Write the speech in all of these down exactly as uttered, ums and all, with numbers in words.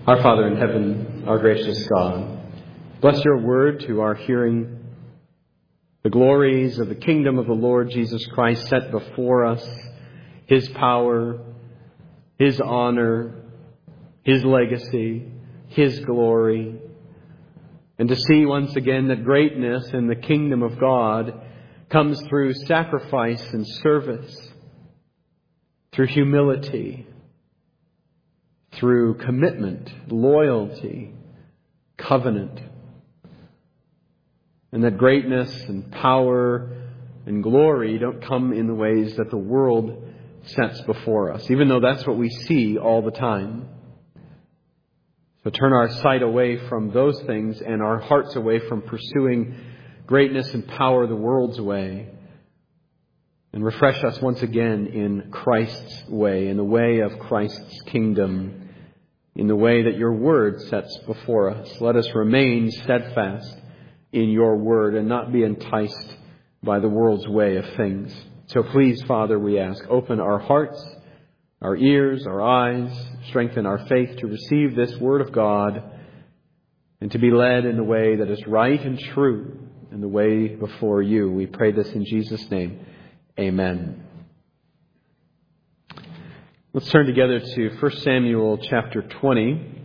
Our Father in heaven, our gracious God, bless your word to our hearing. The glories of the kingdom of the Lord Jesus Christ set before us, His power, His honor, His legacy, His glory. And to see once again that greatness in the kingdom of God comes through sacrifice and service, through humility, through commitment, loyalty, covenant. And that greatness and power and glory don't come in the ways that the world sets before us, even though that's what we see all the time. So turn our sight away from those things and our hearts away from pursuing greatness and power the world's way. And refresh us once again in Christ's way, in the way of Christ's kingdom, in the way that your word sets before us. Let us remain steadfast in your word and not be enticed by the world's way of things. So please, Father, we ask, open our hearts, our ears, our eyes, strengthen our faith to receive this word of God and to be led in the way that is right and true, in the way before you. We pray this in Jesus' name. Amen. Let's turn together to First Samuel chapter twenty.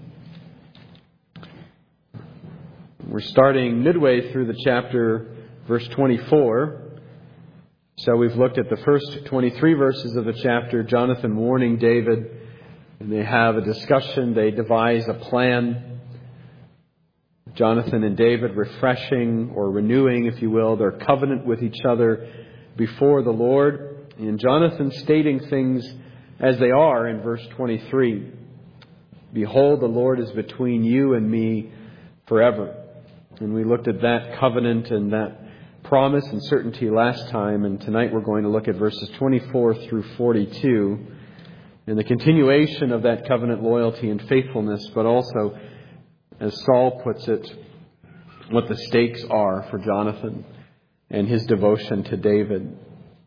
We're starting midway through the chapter, verse twenty-four. So we've looked at the first twenty-three verses of the chapter, Jonathan warning David, and they have a discussion, they devise a plan. Jonathan and David refreshing or renewing, if you will, their covenant with each other before the Lord. And Jonathan stating things as they are in verse twenty-three. Behold, the Lord is between you and me forever. And we looked at that covenant and that promise and certainty last time. And tonight we're going to look at verses twenty-four through forty-two. And the continuation of that covenant loyalty and faithfulness, but also, as Saul puts it, what the stakes are for Jonathan and his devotion to David.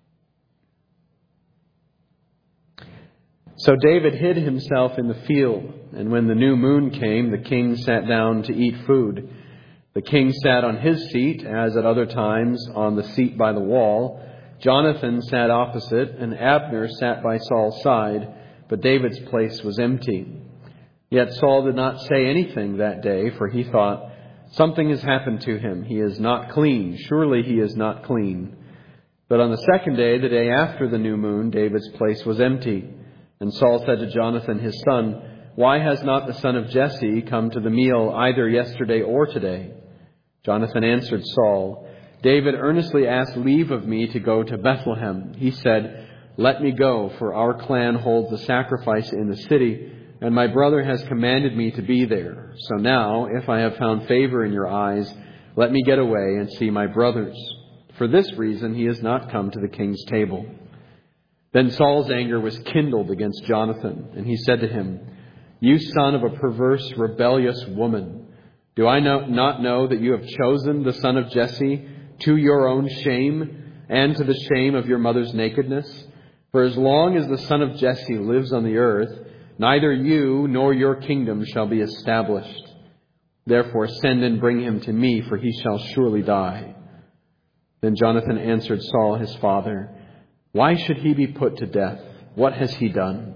So David hid himself in the field, and when the new moon came, the king sat down to eat food. The king sat on his seat, as at other times, on the seat by the wall. Jonathan sat opposite, and Abner sat by Saul's side, but David's place was empty. Yet Saul did not say anything that day, for he thought, something has happened to him. He is not clean. Surely he is not clean. But on the second day, the day after the new moon, David's place was empty. And Saul said to Jonathan, his son, why has not the son of Jesse come to the meal either yesterday or today? Jonathan answered Saul, David earnestly asked leave of me to go to Bethlehem. He said, let me go, for our clan holds a sacrifice in the city, and my brother has commanded me to be there. So now, if I have found favor in your eyes, let me get away and see my brothers. For this reason, he has not come to the king's table. Then Saul's anger was kindled against Jonathan, and he said to him, you son of a perverse, rebellious woman, do I not know that you have chosen the son of Jesse to your own shame and to the shame of your mother's nakedness? For as long as the son of Jesse lives on the earth, neither you nor your kingdom shall be established. Therefore send and bring him to me, for he shall surely die. Then Jonathan answered Saul his father, why should he be put to death? What has he done?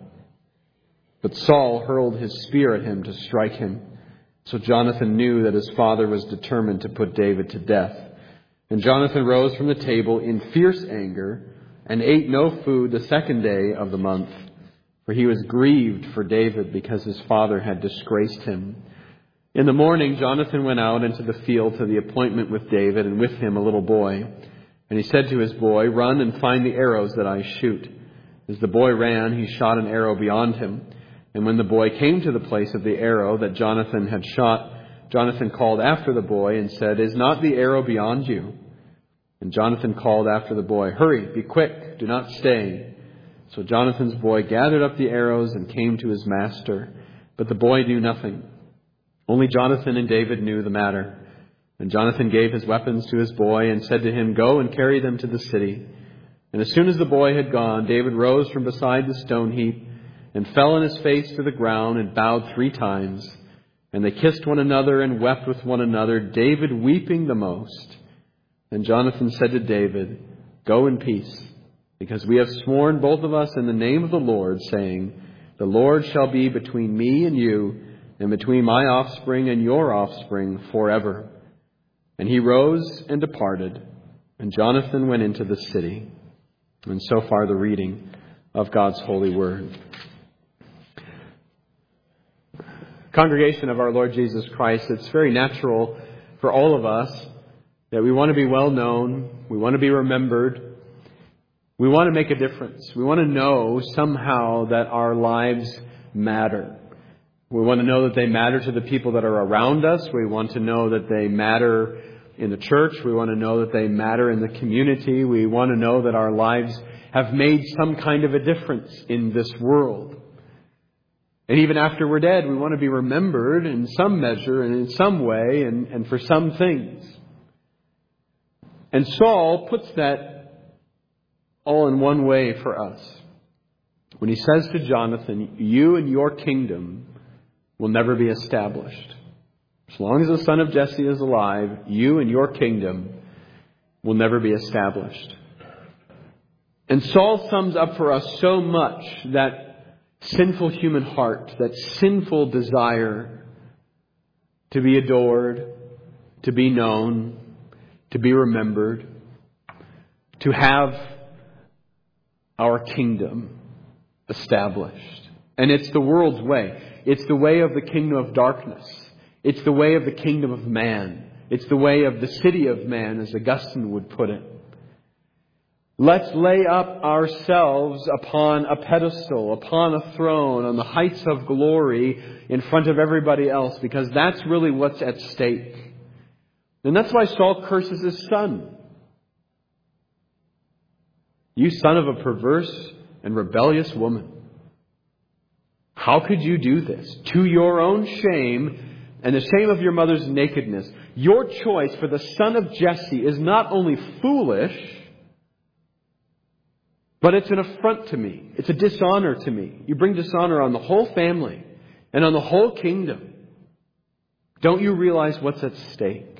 But Saul hurled his spear at him to strike him. So Jonathan knew that his father was determined to put David to death. And Jonathan rose from the table in fierce anger and ate no food the second day of the month. For he was grieved for David because his father had disgraced him. In the morning, Jonathan went out into the field to the appointment with David, and with him a little boy. And he said to his boy, run and find the arrows that I shoot. As the boy ran, he shot an arrow beyond him. And when the boy came to the place of the arrow that Jonathan had shot, Jonathan called after the boy and said, is not the arrow beyond you? And Jonathan called after the boy, hurry, be quick, do not stay. So Jonathan's boy gathered up the arrows and came to his master. But the boy knew nothing. Only Jonathan and David knew the matter. And Jonathan gave his weapons to his boy and said to him, go and carry them to the city. And as soon as the boy had gone, David rose from beside the stone heap and fell on his face to the ground and bowed three times. And they kissed one another and wept with one another, David weeping the most. And Jonathan said to David, "Go in peace, because we have sworn both of us in the name of the Lord, saying, the Lord shall be between me and you, and between my offspring and your offspring forever." And he rose and departed, and Jonathan went into the city. And so far the reading of God's holy word. Congregation of our Lord Jesus Christ, it's very natural for all of us that we want to be well known, we want to be remembered, we want to make a difference. We want to know somehow that our lives matter. We want to know that they matter to the people that are around us. We want to know that they matter in the church. We want to know that they matter in the community. We want to know that our lives have made some kind of a difference in this world. And even after we're dead, we want to be remembered in some measure and in some way and, and for some things. And Saul puts that all in one way for us. When he says to Jonathan, "You and your kingdom will never be established. As long as the son of Jesse is alive, you and your kingdom will never be established." And Saul sums up for us so much that sinful human heart, that sinful desire to be adored, to be known, to be remembered, to have our kingdom established. And it's the world's way. It's the way of the kingdom of darkness. It's the way of the kingdom of man. It's the way of the city of man, as Augustine would put it. Let's lay up ourselves upon a pedestal, upon a throne, on the heights of glory in front of everybody else, because that's really what's at stake. And that's why Saul curses his son. "You son of a perverse and rebellious woman. How could you do this? To your own shame and the shame of your mother's nakedness. Your choice for the son of Jesse is not only foolish, but it's an affront to me. It's a dishonor to me. You bring dishonor on the whole family and on the whole kingdom. Don't you realize what's at stake?"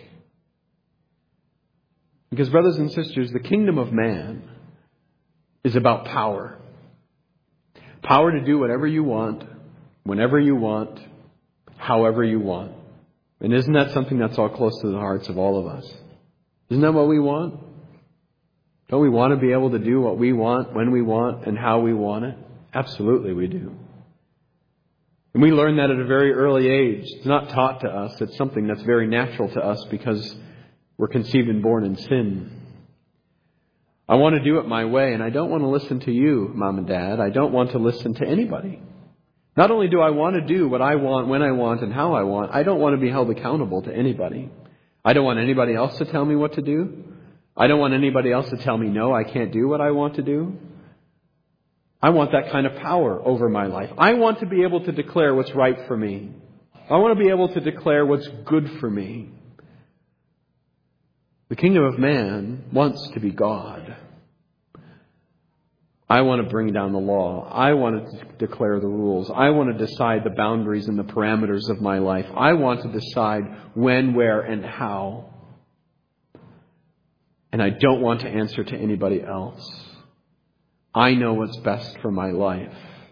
Because, brothers and sisters, the kingdom of man is about power. Power to do whatever you want, whenever you want, however you want. And isn't that something that's all close to the hearts of all of us? Isn't that what we want? Don't we want to be able to do what we want, when we want, and how we want it? Absolutely we do. And we learn that at a very early age. It's not taught to us. It's something that's very natural to us because we're conceived and born in sin. I want to do it my way, and I don't want to listen to you, Mom and Dad. I don't want to listen to anybody. Not only do I want to do what I want, when I want, and how I want, I don't want to be held accountable to anybody. I don't want anybody else to tell me what to do. I don't want anybody else to tell me, no, I can't do what I want to do. I want that kind of power over my life. I want to be able to declare what's right for me. I want to be able to declare what's good for me. The kingdom of man wants to be God. I want to bring down the law. I want to declare the rules. I want to decide the boundaries and the parameters of my life. I want to decide when, where, and how. And I don't want to answer to anybody else. I know what's best for my life.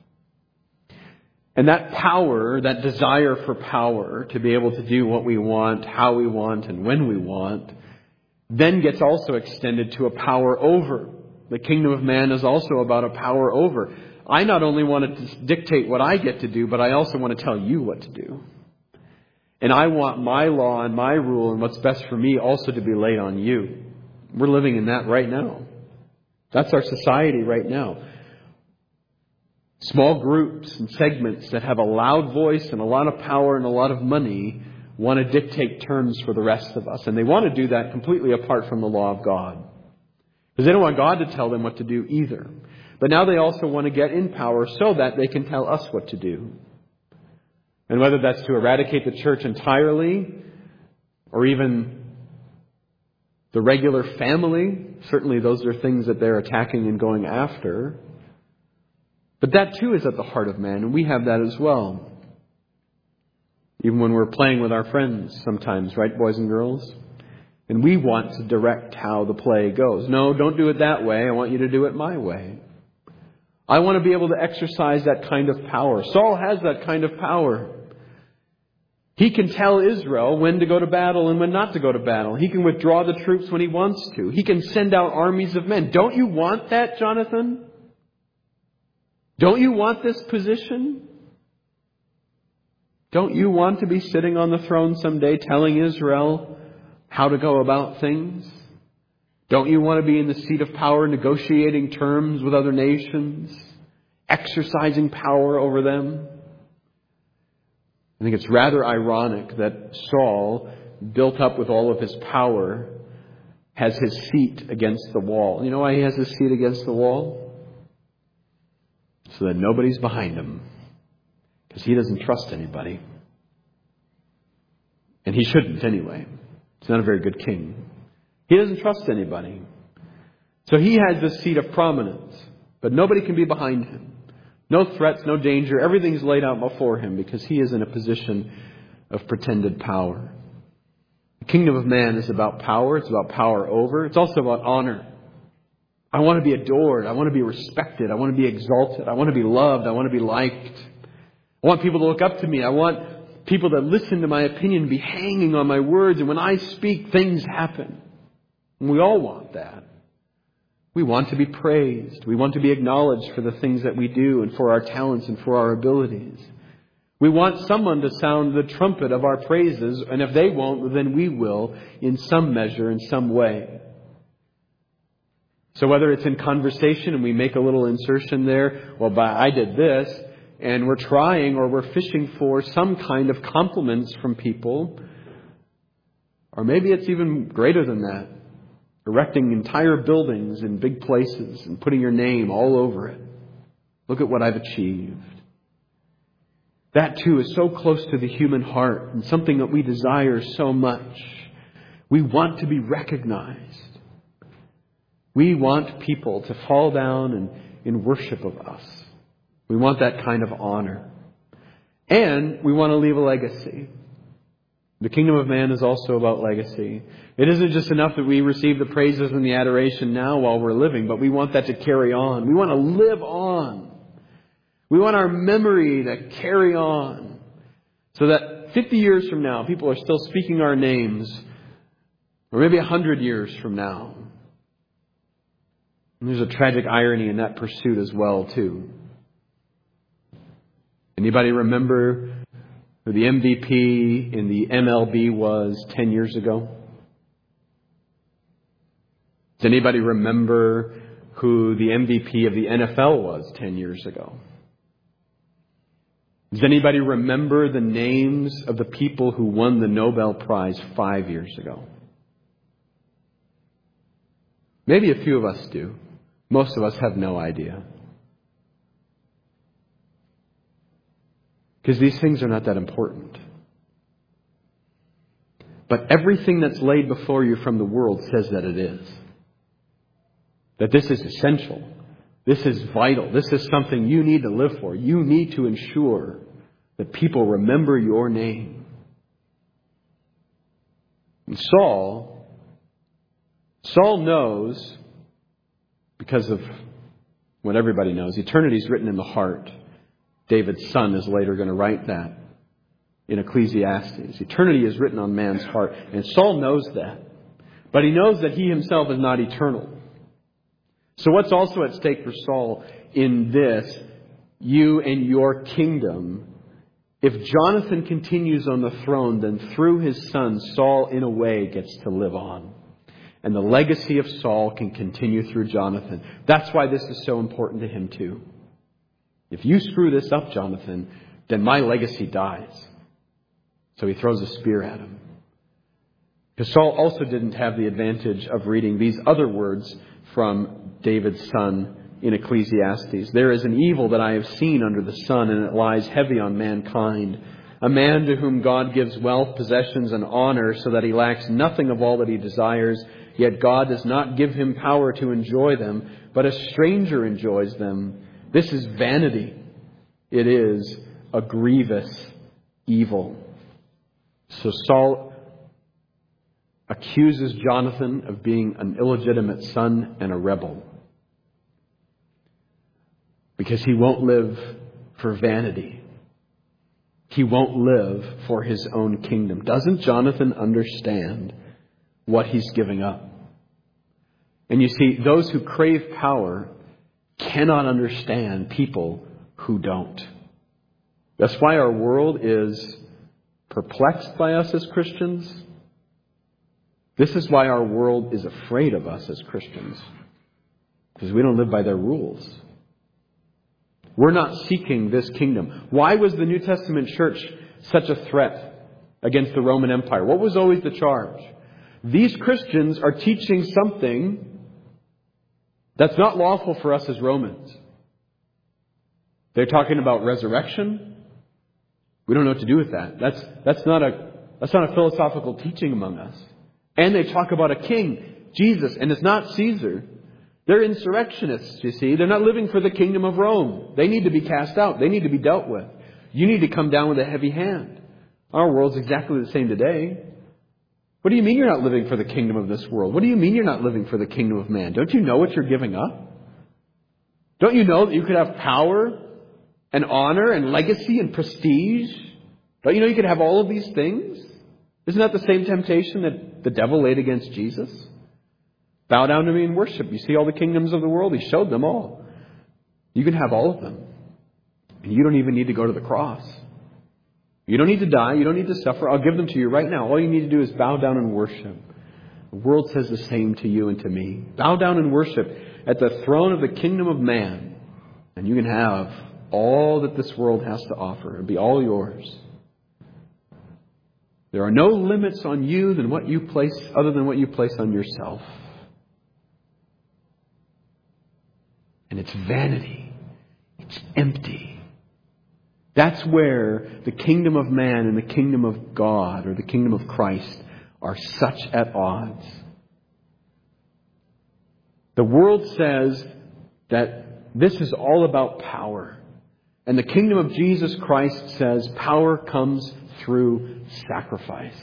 And that power, that desire for power to be able to do what we want, how we want, and when we want, then gets also extended to a power over. The kingdom of man is also about a power over. I not only want to dictate what I get to do, but I also want to tell you what to do. And I want my law and my rule and what's best for me also to be laid on you. We're living in that right now. That's our society right now. Small groups and segments that have a loud voice and a lot of power and a lot of money want to dictate terms for the rest of us. And they want to do that completely apart from the law of God. Because they don't want God to tell them what to do either. But now they also want to get in power so that they can tell us what to do. And whether that's to eradicate the church entirely or even the regular family, certainly those are things that they're attacking and going after. But that too is at the heart of man, and we have that as well. Even when we're playing with our friends sometimes, right, boys and girls? And we want to direct how the play goes. No, don't do it that way. I want you to do it my way. I want to be able to exercise that kind of power. Saul has that kind of power. He can tell Israel when to go to battle and when not to go to battle. He can withdraw the troops when he wants to. He can send out armies of men. Don't you want that, Jonathan? Don't you want this position? Don't you want to be sitting on the throne someday telling Israel how to go about things? Don't you want to be in the seat of power negotiating terms with other nations? Exercising power over them? I think it's rather ironic that Saul, built up with all of his power, has his seat against the wall. You know why he has his seat against the wall? So that nobody's behind him. Because he doesn't trust anybody. And he shouldn't anyway. He's not a very good king. He doesn't trust anybody. So he has this seat of prominence. But nobody can be behind him. No threats, no danger. Everything's laid out before him because he is in a position of pretended power. The kingdom of man is about power. It's about power over. It's also about honor. I want to be adored. I want to be respected. I want to be exalted. I want to be loved. I want to be liked. I want people to look up to me. I want people that listen to my opinion be hanging on my words. And when I speak, things happen. And we all want that. We want to be praised. We want to be acknowledged for the things that we do and for our talents and for our abilities. We want someone to sound the trumpet of our praises. And if they won't, then we will in some measure, in some way. So whether it's in conversation and we make a little insertion there, well, I did this, and we're trying or we're fishing for some kind of compliments from people. Or maybe it's even greater than that. Erecting entire buildings in big places and putting your name all over it. Look at what I've achieved. That too is so close to the human heart and something that we desire so much. We want to be recognized. We want people to fall down and in worship of us. We want that kind of honor. And we want to leave a legacy. The kingdom of man is also about legacy. It isn't just enough that we receive the praises and the adoration now while we're living, but we want that to carry on. We want to live on. We want our memory to carry on. So that fifty years from now, people are still speaking our names. Or maybe one hundred years from now. And there's a tragic irony in that pursuit as well, too. Anybody remember who the M V P in the M L B was ten years ago? Does anybody remember who the M V P of the N F L was ten years ago? Does anybody remember the names of the people who won the Nobel Prize five years ago? Maybe a few of us do. Most of us have no idea. Because these things are not that important. But everything that's laid before you from the world says that it is. That this is essential. This is vital. This is something you need to live for. You need to ensure that people remember your name. And Saul, Saul knows, because of what everybody knows, eternity is written in the heart. David's son is later going to write that in Ecclesiastes. Eternity is written on man's heart. And Saul knows that. But he knows that he himself is not eternal. So what's also at stake for Saul in this, you and your kingdom? If Jonathan continues on the throne, then through his son, Saul in a way gets to live on. And the legacy of Saul can continue through Jonathan. That's why this is so important to him too. If you screw this up, Jonathan, then my legacy dies. So he throws a spear at him. Because Saul also didn't have the advantage of reading these other words from David's son in Ecclesiastes. There is an evil that I have seen under the sun, and it lies heavy on mankind. A man to whom God gives wealth, possessions, and honor, so that he lacks nothing of all that he desires. Yet God does not give him power to enjoy them, but a stranger enjoys them. This is vanity. It is a grievous evil. So Saul accuses Jonathan of being an illegitimate son and a rebel, because he won't live for vanity. He won't live for his own kingdom. Doesn't Jonathan understand what he's giving up? And you see, those who crave power cannot understand people who don't. That's why our world is perplexed by us as Christians. This is why our world is afraid of us as Christians, because we don't live by their rules. We're not seeking this kingdom. Why was the New Testament church such a threat against the Roman Empire? What was always the charge? These Christians are teaching something that's not lawful for us as Romans. They're talking about resurrection. We don't know what to do with that. That's, that's not a, that's not a philosophical teaching among us. And they talk about a king, Jesus, and it's not Caesar. They're insurrectionists, you see. They're not living for the kingdom of Rome. They need to be cast out. They need to be dealt with. You need to come down with a heavy hand. Our world's exactly the same today. What do you mean you're not living for the kingdom of this world? What do you mean you're not living for the kingdom of man? Don't you know what you're giving up? Don't you know that you could have power and honor and legacy and prestige? Don't you know you could have all of these things? Isn't that the same temptation that the devil laid against Jesus? Bow down to me and worship. You see all the kingdoms of the world? He showed them all. You can have all of them. And you don't even need to go to the cross. You don't need to die. You don't need to suffer. I'll give them to you right now. All you need to do is bow down and worship. The world says the same to you and to me. Bow down and worship at the throne of the kingdom of man. And you can have all that this world has to offer. It'll be all yours. There are no limits on you than what you place, other than what you place on yourself. And it's vanity. It's empty. That's where the kingdom of man and the kingdom of God, or the kingdom of Christ, are such at odds. The world says that this is all about power. And the kingdom of Jesus Christ says power comes through sacrifice.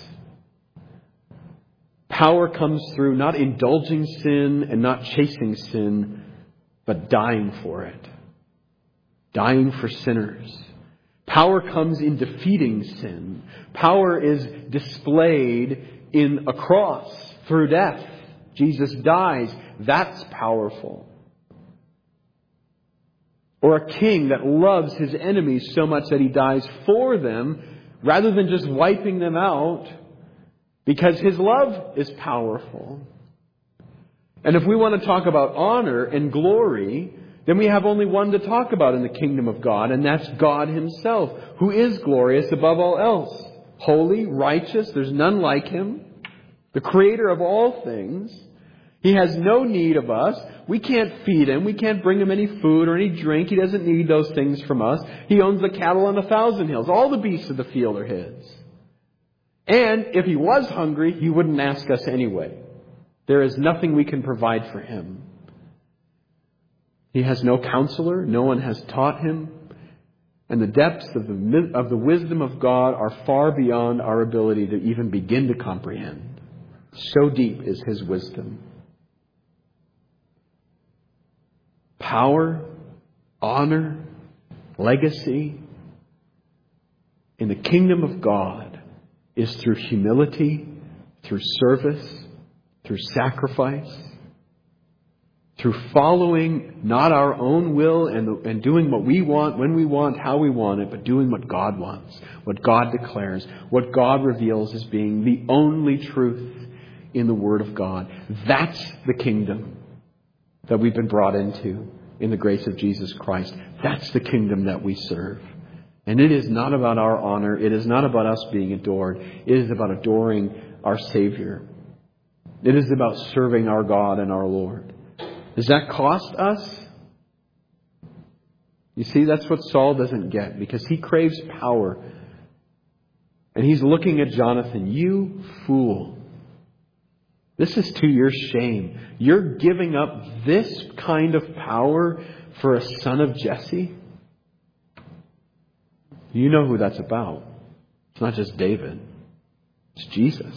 Power comes through not indulging sin and not chasing sin, but dying for it. Dying for sinners. Power comes in defeating sin. Power is displayed in a cross through death. Jesus dies. That's powerful. Or a king that loves his enemies so much that he dies for them rather than just wiping them out, because his love is powerful. And if we want to talk about honor and glory, then we have only one to talk about in the kingdom of God, and that's God himself, who is glorious above all else. Holy, righteous, there's none like him. The creator of all things. He has no need of us. We can't feed him. We can't bring him any food or any drink. He doesn't need those things from us. He owns the cattle on a thousand hills. All the beasts of the field are his. And if he was hungry, he wouldn't ask us anyway. There is nothing we can provide for him. He has no counselor. No one has taught him. And the depths of the, of the wisdom of God are far beyond our ability to even begin to comprehend. So deep is his wisdom. Power, honor, legacy in the kingdom of God is through humility, through service, through sacrifice, through following not our own will and, and doing what we want, when we want, how we want it, but doing what God wants, what God declares, what God reveals as being the only truth in the Word of God. That's the kingdom that we've been brought into in the grace of Jesus Christ. That's the kingdom that we serve. And it is not about our honor. It is not about us being adored. It is about adoring our Savior. It is about serving our God and our Lord. Does that cost us? You see, that's what Saul doesn't get, because he craves power. And he's looking at Jonathan. You fool. This is to your shame. You're giving up this kind of power for a son of Jesse? You know who that's about. It's not just David. It's Jesus.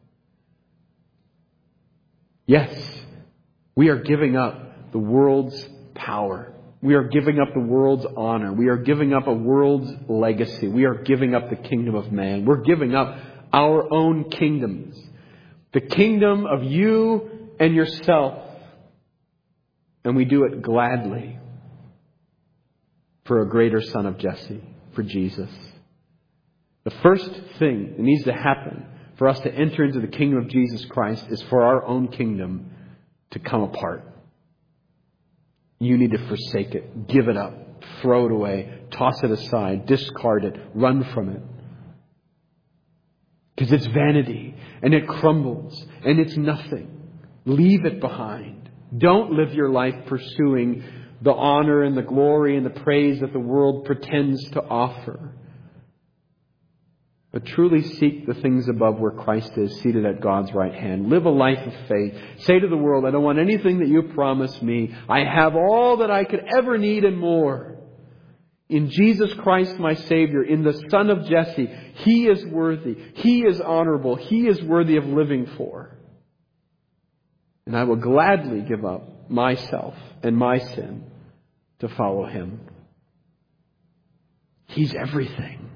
Yes, we are giving up the world's power. We are giving up the world's honor. We are giving up a world's legacy. We are giving up the kingdom of man. We're giving up our own kingdoms. The kingdom of you and yourself. And we do it gladly for a greater son of Jesse, for Jesus. The first thing that needs to happen for us to enter into the kingdom of Jesus Christ is for our own kingdom to come apart. You need to forsake it, give it up, throw it away, toss it aside, discard it, run from it. Because it's vanity and it crumbles and it's nothing. Leave it behind. Don't live your life pursuing the honor and the glory and the praise that the world pretends to offer. But truly seek the things above where Christ is, seated at God's right hand. Live a life of faith. Say to the world, I don't want anything that you promised me. I have all that I could ever need and more. In Jesus Christ, my Savior, in the Son of Jesse, He is worthy. He is honorable. He is worthy of living for. And I will gladly give up myself and my sin to follow Him. He's everything.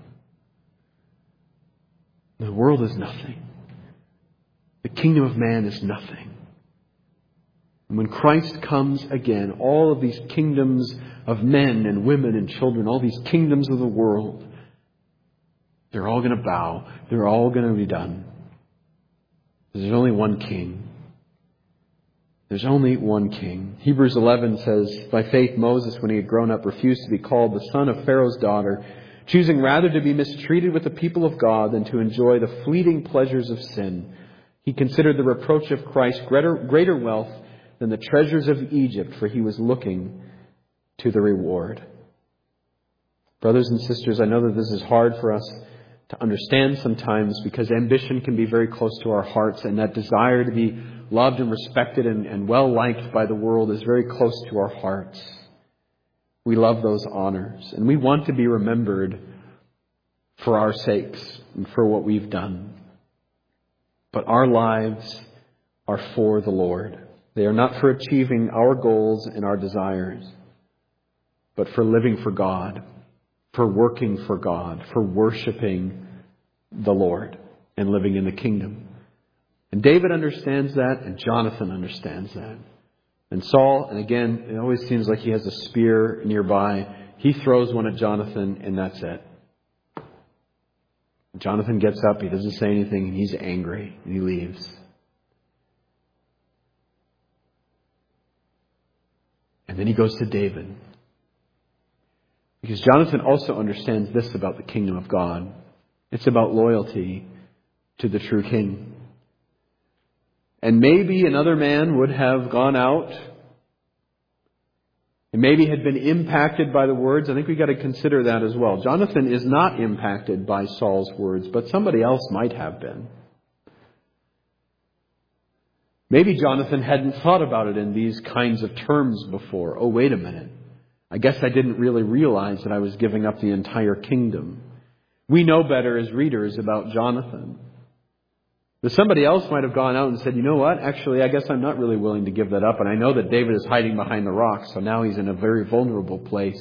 The world is nothing. The kingdom of man is nothing. And when Christ comes again, all of these kingdoms of men and women and children, all these kingdoms of the world, they're all going to bow. They're all going to be done. There's only one king. There's only one king. Hebrews eleven says, by faith Moses, when he had grown up, refused to be called the son of Pharaoh's daughter, choosing rather to be mistreated with the people of God than to enjoy the fleeting pleasures of sin. He considered the reproach of Christ greater, greater wealth than the treasures of Egypt, for he was looking to the reward. Brothers and sisters, I know that this is hard for us to understand sometimes because ambition can be very close to our hearts, and that desire to be loved and respected and, and well-liked by the world is very close to our hearts. We love those honors, and we want to be remembered for our sakes and for what we've done. But our lives are for the Lord. They are not for achieving our goals and our desires, but for living for God, for working for God, for worshiping the Lord and living in the kingdom. And David understands that, and Jonathan understands that. And Saul, and again, it always seems like he has a spear nearby. He throws one at Jonathan, and that's it. Jonathan gets up, he doesn't say anything, and he's angry, and he leaves. And then he goes to David. Because Jonathan also understands this about the kingdom of God. It's about loyalty to the true king. And maybe another man would have gone out and maybe had been impacted by the words. I think we've got to consider that as well. Jonathan is not impacted by Saul's words, but somebody else might have been. Maybe Jonathan hadn't thought about it in these kinds of terms before. Oh, wait a minute. I guess I didn't really realize that I was giving up the entire kingdom. We know better as readers about Jonathan. But somebody else might have gone out and said, you know what, actually, I guess I'm not really willing to give that up. And I know that David is hiding behind the rock, so now he's in a very vulnerable place.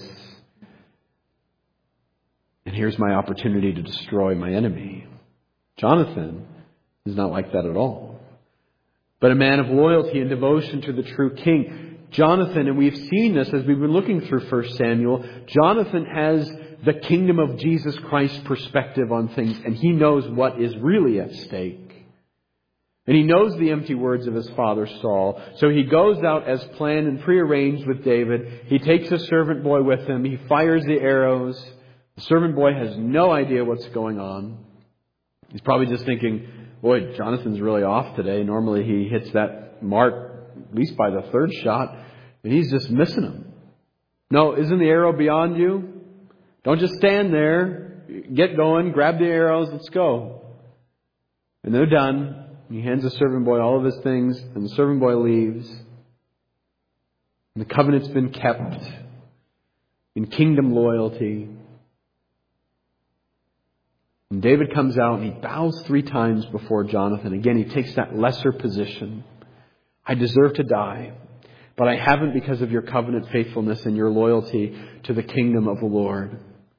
And here's my opportunity to destroy my enemy. Jonathan is not like that at all, but a man of loyalty and devotion to the true king. Jonathan, and we've seen this as we've been looking through First Samuel, Jonathan has the kingdom of Jesus Christ perspective on things, and he knows what is really at stake. And he knows the empty words of his father Saul. So he goes out as planned and prearranged with David. He takes a servant boy with him. He fires the arrows. The servant boy has no idea what's going on. He's probably just thinking, boy, Jonathan's really off today. Normally he hits that mark at least by the third shot, and he's just missing him. No, isn't the arrow beyond you? Don't just stand there. Get going. Grab the arrows. Let's go. And they're done. He hands the servant boy all of his things, and the servant boy leaves. And the covenant's been kept in kingdom loyalty. And David comes out and he bows three times before Jonathan. Again, he takes that lesser position. I deserve to die, but I haven't because of your covenant faithfulness and your loyalty to the kingdom of the Lord.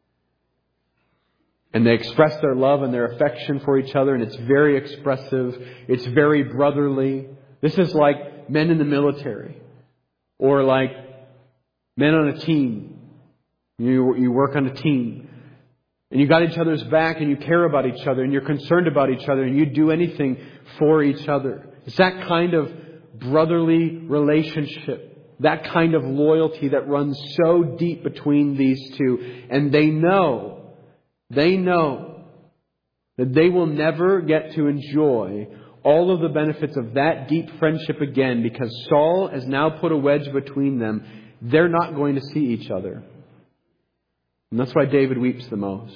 And they express their love and their affection for each other, and it's very expressive. It's very brotherly. This is like men in the military, or like men on a team. You, you work on a team, and you got each other's back, and you care about each other, and you're concerned about each other, and you do anything for each other. It's that kind of brotherly relationship, that kind of loyalty that runs so deep between these two. And they know, they know that they will never get to enjoy all of the benefits of that deep friendship again, because Saul has now put a wedge between them. They're not going to see each other. And that's why David weeps the most.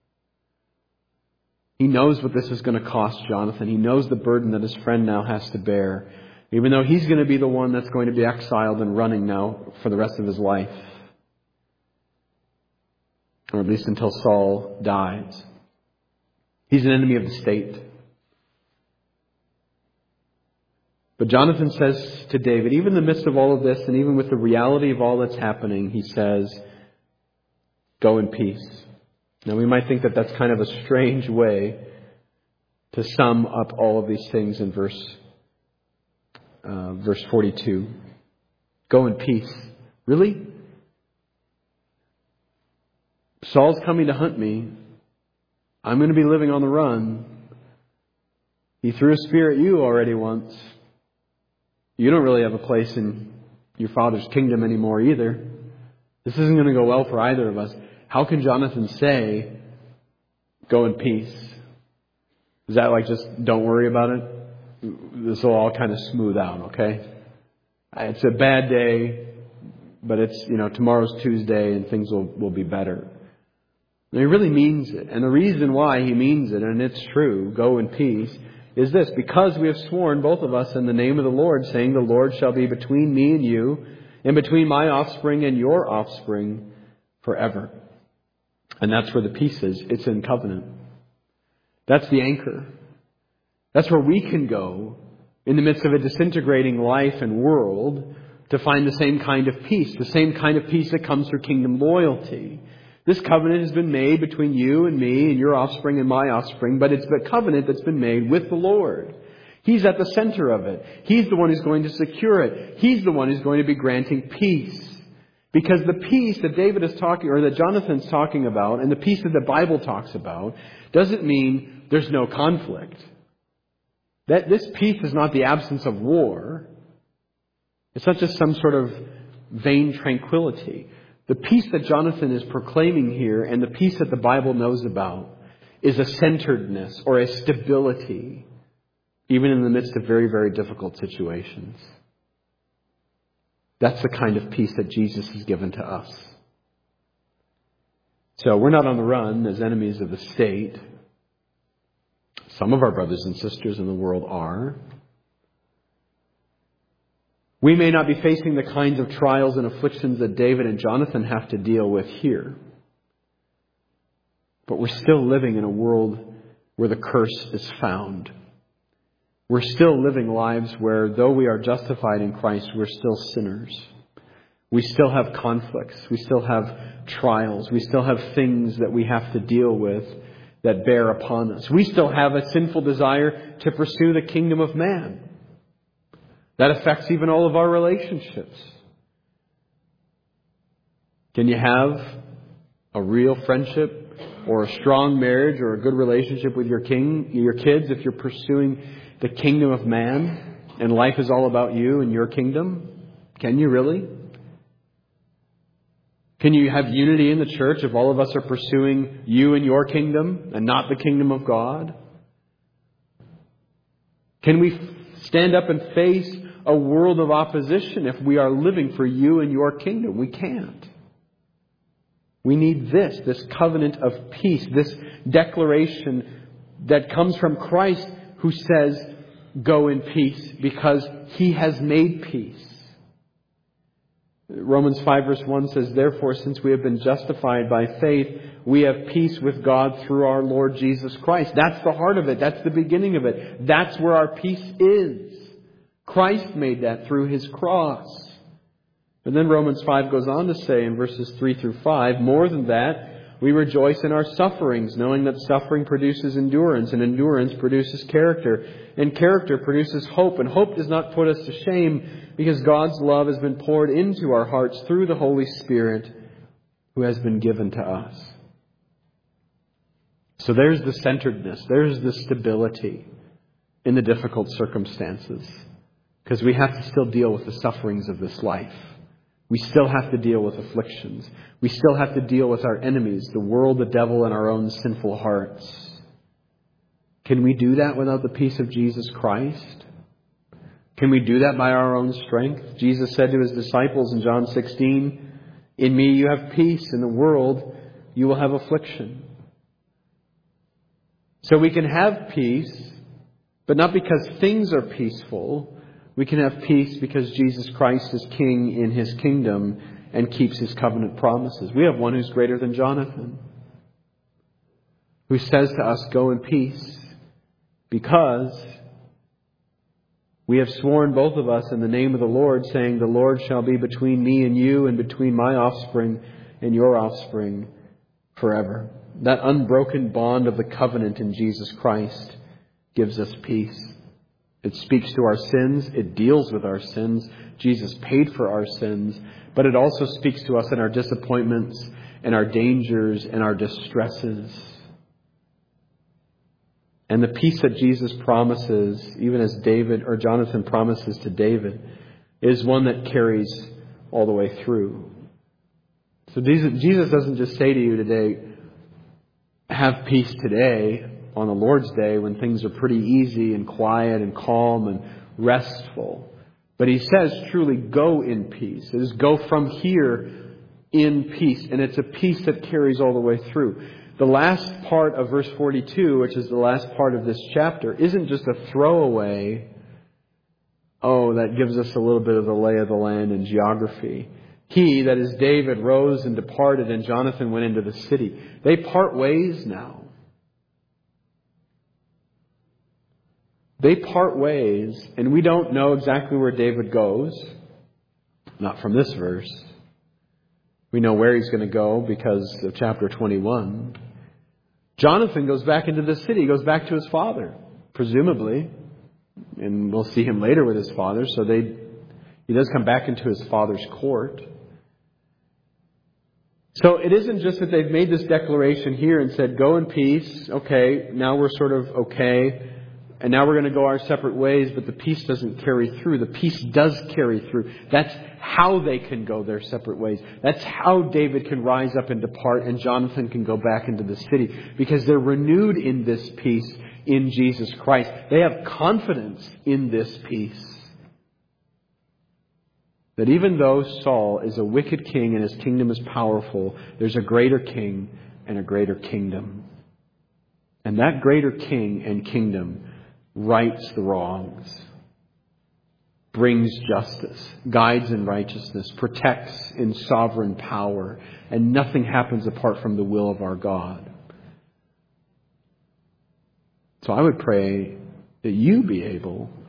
He knows what this is going to cost Jonathan. He knows the burden that his friend now has to bear, even though he's going to be the one that's going to be exiled and running now for the rest of his life. Or at least until Saul dies. He's an enemy of the state. But Jonathan says to David, even in the midst of all of this, and even with the reality of all that's happening, he says, go in peace. Now we might think that that's kind of a strange way to sum up all of these things in verse uh, verse forty-two. Go in peace. Really? Saul's coming to hunt me. I'm going to be living on the run. He threw a spear at you already once. You don't really have a place in your father's kingdom anymore either. This isn't going to go well for either of us. How can Jonathan say, go in peace? Is that like just don't worry about it? This will all kind of smooth out, okay? It's a bad day, but it's, you know, tomorrow's Tuesday and things will, will be better. And he really means it. And the reason why he means it, and it's true, go in peace, is this: because we have sworn, both of us, in the name of the Lord, saying, the Lord shall be between me and you, and between my offspring and your offspring forever. And that's where the peace is. It's in covenant. That's the anchor. That's where we can go in the midst of a disintegrating life and world to find the same kind of peace, the same kind of peace that comes through kingdom loyalty. This covenant has been made between you and me and your offspring and my offspring, but it's the covenant that's been made with the Lord. He's at the center of it. He's the one who's going to secure it. He's the one who's going to be granting peace. Because the peace that David is talking, or that Jonathan's talking about, and the peace that the Bible talks about, doesn't mean there's no conflict. That this peace is not the absence of war. It's not just some sort of vain tranquility. The peace that Jonathan is proclaiming here, and the peace that the Bible knows about, is a centeredness or a stability, even in the midst of very, very difficult situations. That's the kind of peace that Jesus has given to us. So we're not on the run as enemies of the state. Some of our brothers and sisters in the world are. We may not be facing the kinds of trials and afflictions that David and Jonathan have to deal with here. But we're still living in a world where the curse is found. We're still living lives where, though we are justified in Christ, we're still sinners. We still have conflicts. We still have trials. We still have things that we have to deal with that bear upon us. We still have a sinful desire to pursue the kingdom of man. That affects even all of our relationships. Can you have a real friendship or a strong marriage or a good relationship with your king, your kids, if you're pursuing the kingdom of man and life is all about you and your kingdom? Can you really? Can you have unity in the church if all of us are pursuing you and your kingdom and not the kingdom of God? Can we stand up and face a world of opposition if we are living for you and your kingdom? We can't. We need this, this covenant of peace, this declaration that comes from Christ, who says, go in peace, because He has made peace. Romans five verse one says, therefore, since we have been justified by faith, we have peace with God through our Lord Jesus Christ. That's the heart of it. That's the beginning of it. That's where our peace is. Christ made that through His cross. But then Romans five goes on to say in verses three through five, more than that, we rejoice in our sufferings, knowing that suffering produces endurance, and endurance produces character, and character produces hope. And hope does not put us to shame, because God's love has been poured into our hearts through the Holy Spirit who has been given to us. So there's the centeredness, there's the stability in the difficult circumstances, because we have to still deal with the sufferings of this life. We still have to deal with afflictions. We still have to deal with our enemies, the world, the devil, and our own sinful hearts. Can we do that without the peace of Jesus Christ? Can we do that by our own strength? Jesus said to His disciples in John sixteen, in me you have peace, in the world you will have affliction. So we can have peace, but not because things are peaceful. We can have peace because Jesus Christ is King in His kingdom and keeps His covenant promises. We have one who's greater than Jonathan, who says to us, go in peace, because we have sworn, both of us, in the name of the Lord, saying, the Lord shall be between me and you, and between my offspring and your offspring forever. That unbroken bond of the covenant in Jesus Christ gives us peace. It speaks to our sins. It deals with our sins. Jesus paid for our sins. But it also speaks to us in our disappointments and our dangers and our distresses. And the peace that Jesus promises, even as David or Jonathan promises to David, is one that carries all the way through. So Jesus doesn't just say to you today, have peace today on the Lord's Day when things are pretty easy and quiet and calm and restful. But He says truly go in peace. It is go from here in peace. And it's a peace that carries all the way through. The last part of verse forty-two, which is the last part of this chapter, isn't just a throwaway, oh, that gives us a little bit of the lay of the land and geography. He, that is David, rose and departed, and Jonathan went into the city. They part ways now. They part ways, and we don't know exactly where David goes. Not from this verse. We know where he's going to go because of chapter twenty-one. Jonathan goes back into the city, goes back to his father, presumably. And we'll see him later with his father, so they he does come back into his father's court. So it isn't just that they've made this declaration here and said, go in peace. Okay, now we're sort of okay. And now we're going to go our separate ways, but the peace doesn't carry through. The peace does carry through. That's how they can go their separate ways. That's how David can rise up and depart, and Jonathan can go back into the city, because they're renewed in this peace in Jesus Christ. They have confidence in this peace. That even though Saul is a wicked king and his kingdom is powerful, there's a greater king and a greater kingdom. And that greater king and kingdom rights the wrongs, brings justice, guides in righteousness, protects in sovereign power, and nothing happens apart from the will of our God. So I would pray that you be able